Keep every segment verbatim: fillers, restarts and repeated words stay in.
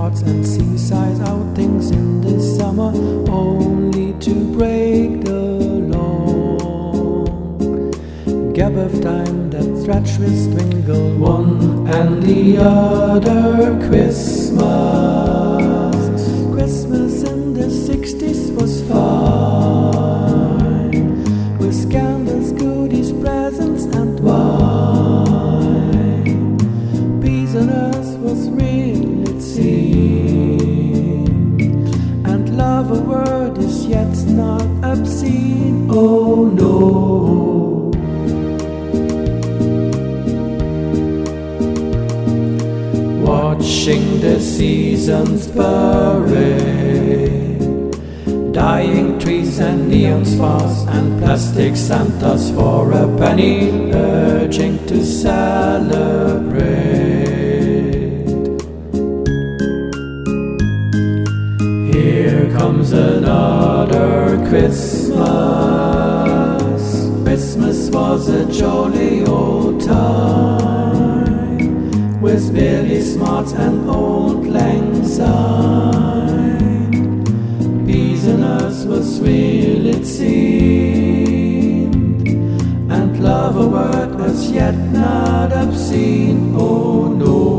parts and seaside outings in the summer, only to break the long gap of time that stretched with dwindle one and the other Christmas. Christmas in the sixties was fine, with candles, goodies, presents and wine. Peace on earth was real, it seemed, and love a word is yet not obscene. Oh no. Watching the seasons parade, dying trees and neon stars and plastic Santas for a penny, urging to celebrate. Here comes another Christmas. Christmas was a jolly old time, with Billy Smarts and Old Lang Syne. Peace on earth was real, it seemed, and love a word was yet not obscene. Oh no.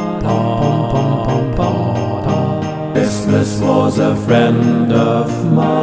Christmas was a friend of mine.